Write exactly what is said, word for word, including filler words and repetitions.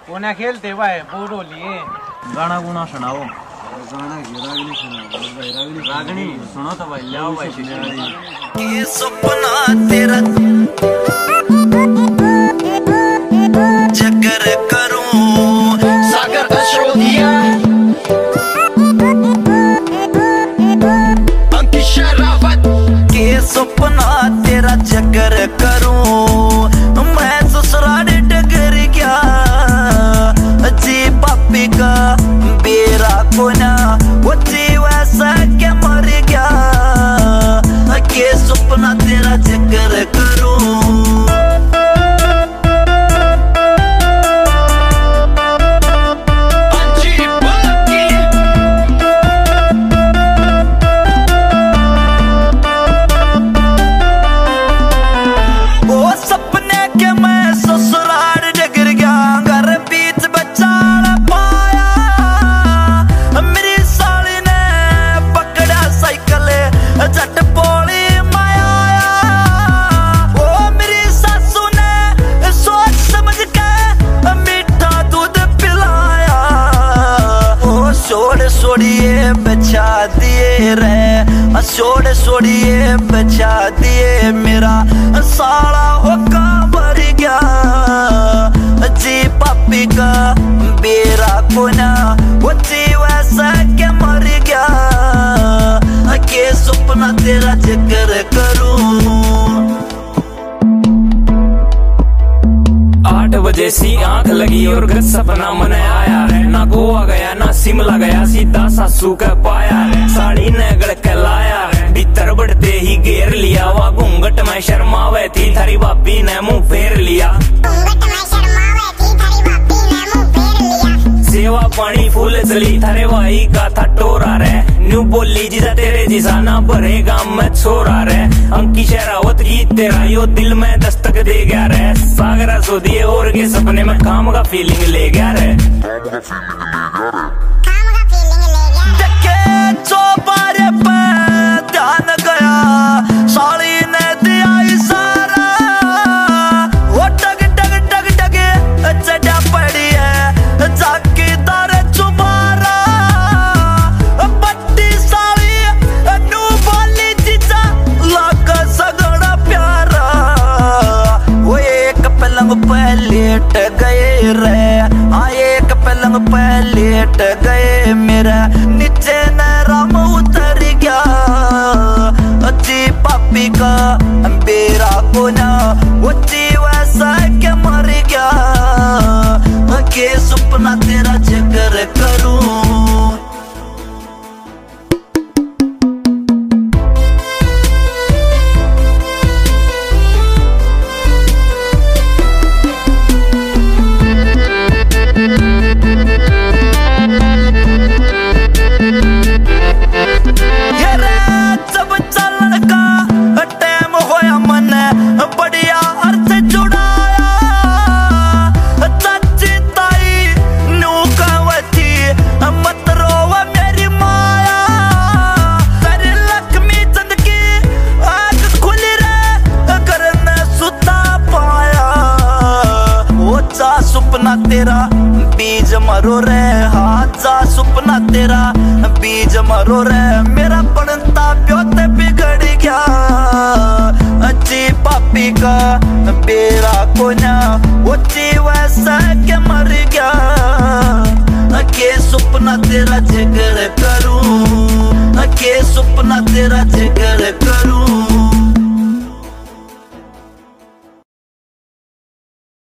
कोने खेलते भाई बोर हो लिए। गाना गुना सुनाओ। गाना रागनी सुनाओ। रागनी सुनो तो भाई, लाओ भाई। ये सपना तेरा चक्कर करूं सागर अशोधिया अंकित शरावत के सपना तेरा चक्कर करूं मैं ससुराल डगर गया जी पापी का बेरा कोना वो जी वैसा क्या मर गया के सपना तेरा चक्कर करूं। छोड़िए बचा दिए रे छोड़ छोड़िए बचा दिए मेरा साला होका मर गया जी पापी का बेरा कोना वो जी वैसा क्या मर गया के सपना तेरा जिक्र करूं। आठ बजे सी आंख लगी और घर सपना मन आया है ना गोवा गया ना शिमला गया सीधा सासू का पाया है साड़ी ने गड़ के लाया है भीतर बढ़ते ही घेर लिया वा घूंघट में शर्मावे थी थारी बापी ने मुंह फेर लिया सेवा पानी फूल चली थारे भाई का था टोरा रे न्यू बोली जिसा तेरे जिसा ना भरे गांव में छोरा रे अंकी शरावत जी तेरा यो दिल में दस्तक दे गया रे सागरा सो दिए और के सपने में काम का फीलिंग ले गया रे चौबारे पे ध्यान गया साली ने दिया इशारा वो टग टग टग टग चढ़ा पड़ी है जाके दर चुबारा बट्टी साली नू बोली जीजा लाग सगड़ा प्यारा वो एक पलंग पे लेट गए रे हाँ एक पलंग पे लेट गए मेरा नीचे राम उतर गया जी पापी का बेरा कोना वो जी वैसा क्या मर गया के सपना तेरा जिक्र करूं। सुपना तेरा बीज मरो रे हाथ जा सुपना तेरा बीज मरो रे मेरा पढ़ता प्योत बिगड़ गया अच्छी पापी का बेरा कोना वो जी वैसा क्या मर गया के सुपना तेरा